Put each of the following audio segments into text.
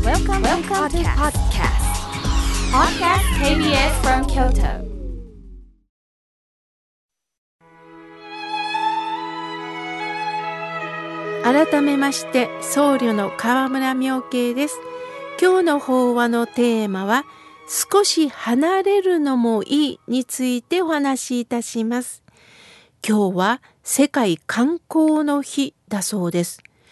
Welcome to podcast. Podcast KBS from Kyoto. 改めまして僧侶の河村妙慶です。今日の法話のテーマは少し離れるのもいいについてお話しいたします。今日は世界観光の日だそうです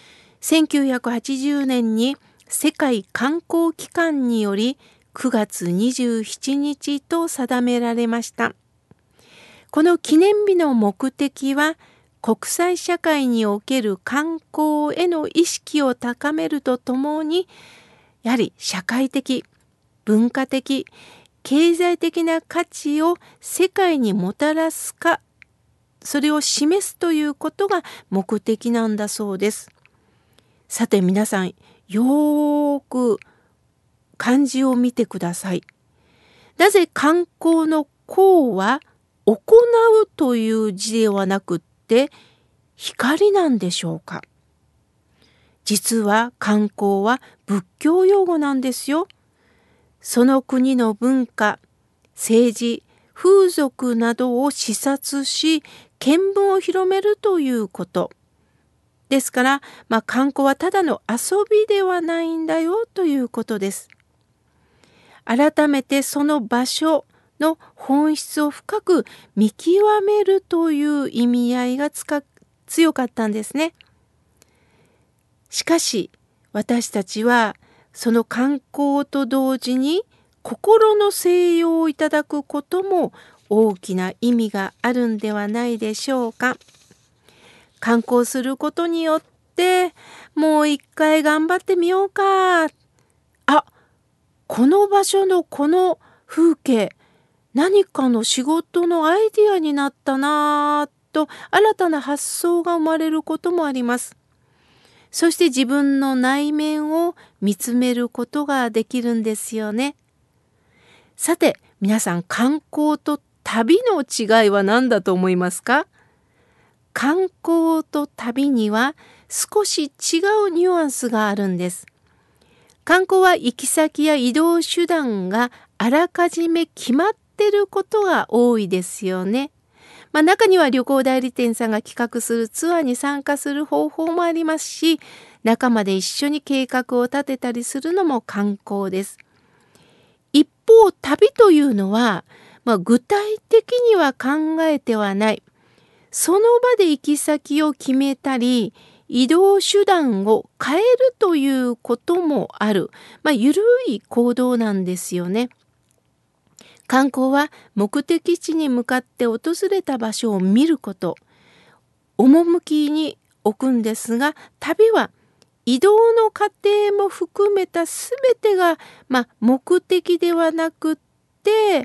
。1980年に世界観光機関により9月27日と定められました。この記念日の目的は国際社会における観光への意識を高めるとともに、やはり社会的、文化的、経済的な価値を世界にもたらすか、それを示すということが目的なんだそうです。さて皆さん、よーく漢字を見てください。なぜ観光の光は行うという字ではなくって光なんでしょうか。実は観光は仏教用語なんですよ。その国の文化、政治、風俗などを視察し、見聞を広めるということ。ですから、観光はただの遊びではないんだよということです。改めてその場所の本質を深く見極めるという意味合いが強かったんですね。しかし私たちはその観光と同時に心の静養をいただくことも大きな意味があるんではないでしょうか。観光することによってもう一回頑張ってみようか。この場所のこの風景、何かの仕事のアイディアになったなぁと新たな発想が生まれることもあります。そして自分の内面を見つめることができるんですよね。さて皆さん、観光と旅の違いは何だと思いますか？観光と旅には少し違うニュアンスがあるんです。観光は行き先や移動手段があらかじめ決まっていることが多いですよね。中には旅行代理店さんが企画するツアーに参加する方法もありますし、仲間で一緒に計画を立てたりするのも観光です。一方、旅というのは、具体的には考えてはない。その場で行き先を決めたり、移動手段を変えるということもある、緩い行動なんですよね。観光は目的地に向かって訪れた場所を見ること、趣に置くんですが、旅は移動の過程も含めたすべてが、目的ではなくって、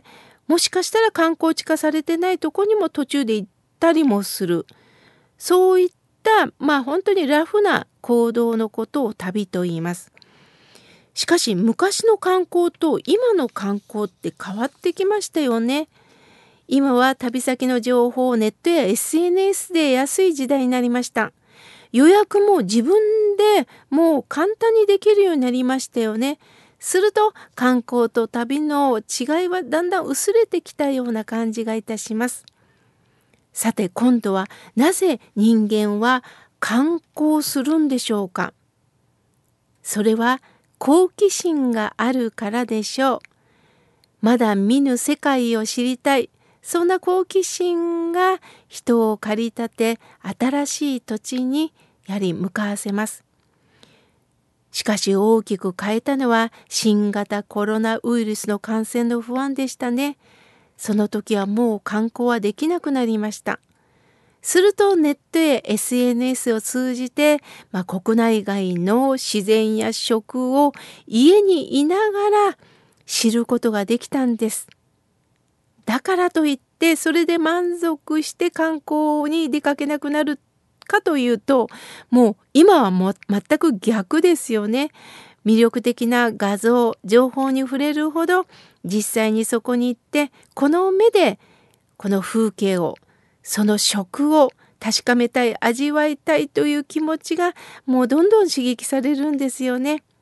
もしかしたら観光地化されてないとこにも途中で行ったりもする。そういった本当にラフな行動のことを旅と言います。しかし昔の観光と今の観光って変わってきましたよね。今は旅先の情報をネットや SNS で安い時代になりました。予約も自分でもう簡単にできるようになりましたよね。すると観光と旅の違いはだんだん薄れてきたような感じがいたします。さて今度はなぜ人間は観光するんでしょうか。それは好奇心があるからでしょう。まだ見ぬ世界を知りたい。そんな好奇心が人を駆り立て、新しい土地にやはり向かわせます。しかし大きく変えたのは新型コロナウイルスの感染の不安でしたね。その時はもう観光はできなくなりました。するとネットや SNS を通じて、国内外の自然や食を家にいながら知ることができたんです。だからといってそれで満足して観光に出かけなくなるかというと、もう今は全く逆ですよね。魅力的な画像、情報に触れるほど実際にそこに行ってこの目でこの風景を、その食を確かめたい、味わいたいという気持ちがもうどんどん刺激されるんですよね。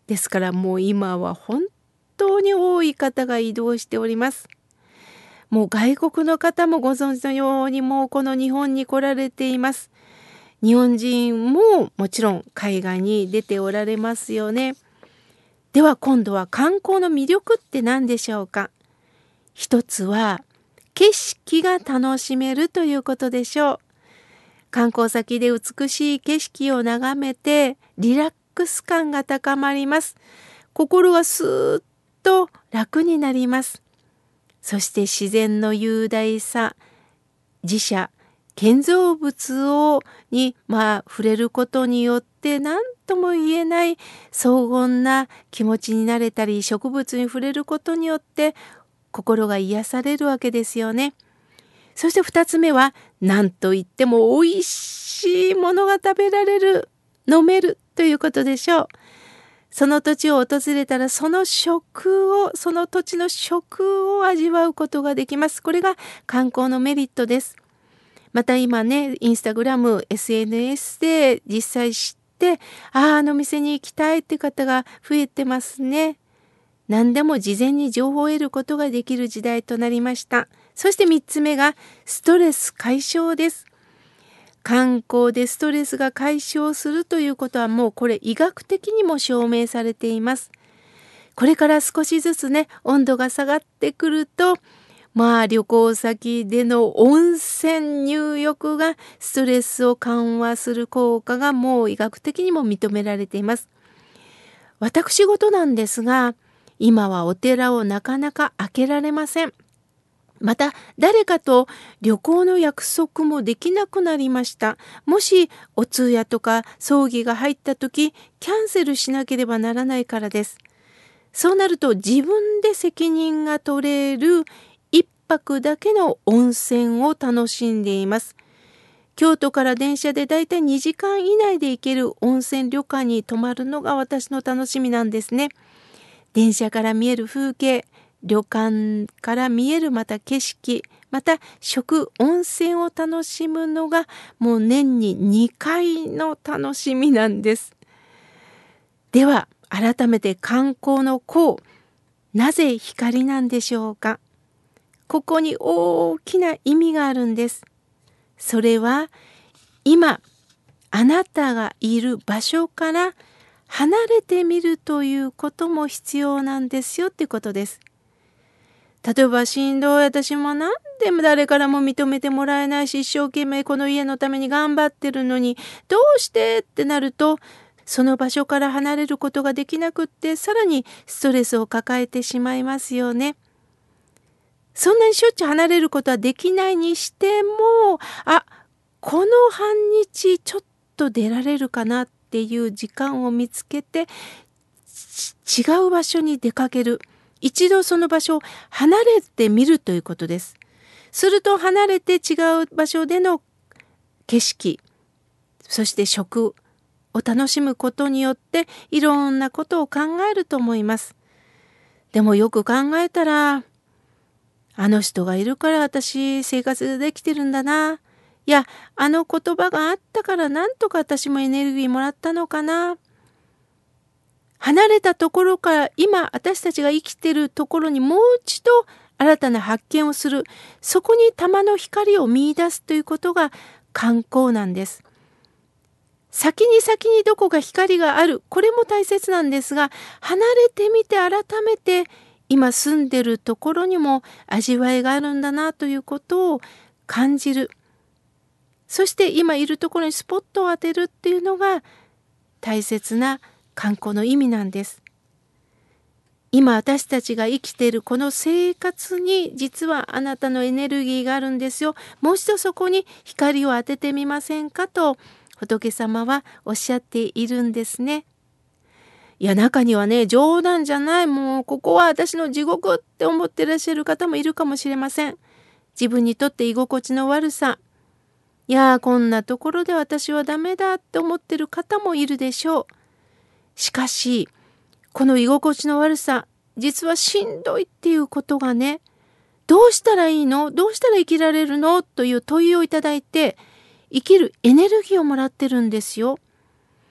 ですからもう今は本当に多い方が移動しております。もう外国の方もご存知のようにもうこの日本に来られています。日本人ももちろん海外に出ておられますよね。では今度は観光の魅力って何でしょうか。一つは景色が楽しめるということでしょう。観光先で美しい景色を眺めてリラックス感が高まります。心がスーッと楽になります。そして自然の雄大さ、自社、建造物に触れることによって何とも言えない荘厳な気持ちになれたり、植物に触れることによって心が癒されるわけですよね。そして2つ目は何といっても美味しいものが食べられる、飲めるということでしょう。その土地を訪れたらその土地の食を味わうことができます。これが観光のメリットです。また今ね、インスタグラム、SNS で実際知って、あの店に行きたいって方が増えてますね。何でも事前に情報を得ることができる時代となりました。そして3つ目がストレス解消です。観光でストレスが解消するということはもうこれ医学的にも証明されています。これから少しずつね、温度が下がってくると、旅行先での温泉入浴がストレスを緩和する効果がもう医学的にも認められています。私事なんですが、今はお寺をなかなか開けられません。また誰かと旅行の約束もできなくなりました。もしお通夜とか葬儀が入った時、キャンセルしなければならないからです。そうなると自分で責任が取れる一泊だけの温泉を楽しんでいます。京都から電車でだいたい2時間以内で行ける温泉旅館に泊まるのが私の楽しみなんですね。電車から見える風景、旅館から見えるまた景色、また温泉を楽しむのがもう年に2回の楽しみなんです。では改めて観光の功、なぜ光なんでしょうか。ここに大きな意味があるんです。それは今あなたがいる場所から離れてみるということも必要なんですよってことです。例えばしんどい、私も何でも誰からも認めてもらえないし、一生懸命この家のために頑張ってるのにどうしてってなると、その場所から離れることができなくって、さらにストレスを抱えてしまいますよね。そんなにしょっちゅう離れることはできないにしても、この半日ちょっと出られるかなっていう時間を見つけて違う場所に出かける。一度その場所を離れてみるということです。すると離れて違う場所での景色、そして食を楽しむことによっていろんなことを考えると思います。でもよく考えたら、あの人がいるから私生活できてるんだな。いや、あの言葉があったからなんとか私もエネルギーもらったのかな。離れたところから今私たちが生きているところにもう一度新たな発見をする。そこに玉の光を見出すということが観光なんです。先にどこか光がある。これも大切なんですが、離れてみて改めて今住んでるところにも味わいがあるんだなということを感じる。そして今いるところにスポットを当てるっていうのが大切な観光の意味なんです。今私たちが生きているこの生活に実はあなたのエネルギーがあるんですよ。もう一度そこに光を当ててみませんかと仏様はおっしゃっているんですね。いや、中にはね、冗談じゃない、もうここは私の地獄って思ってらっしゃる方もいるかもしれません。自分にとって居心地の悪さ、いや、こんなところで私はダメだって思ってる方もいるでしょう。しかしこの居心地の悪さ、実はしんどいっていうことがね、どうしたらいいの？どうしたら生きられるの？という問いをいただいて、生きるエネルギーをもらってるんですよ。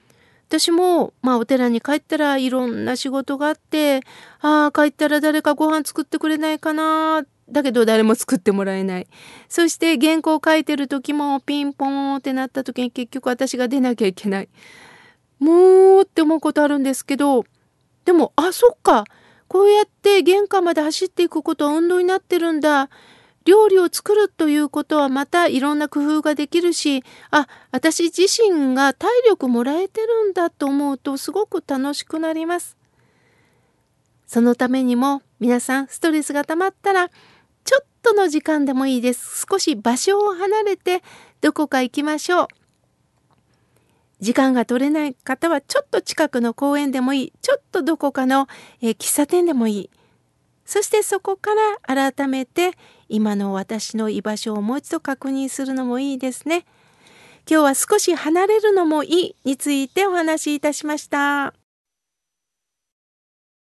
私も、お寺に帰ったらいろんな仕事があって、帰ったら誰かご飯作ってくれないかな。だけど誰も作ってもらえない。そして原稿を書いてる時もピンポンってなった時に結局私が出なきゃいけない。もうって思うことあるんですけど、でも、そっか。こうやって玄関まで走っていくことは運動になってるんだ。料理を作るということはまたいろんな工夫ができるし、私自身が体力もらえてるんだと思うとすごく楽しくなります。そのためにも皆さんストレスが溜まったらちょっとの時間でもいいです。少し場所を離れてどこか行きましょう。時間が取れない方はちょっと近くの公園でもいい。ちょっとどこかの、喫茶店でもいい。そしてそこから改めて今の私の居場所をもう一度確認するのもいいですね。今日は少し離れるのもいいについてお話しいたしました。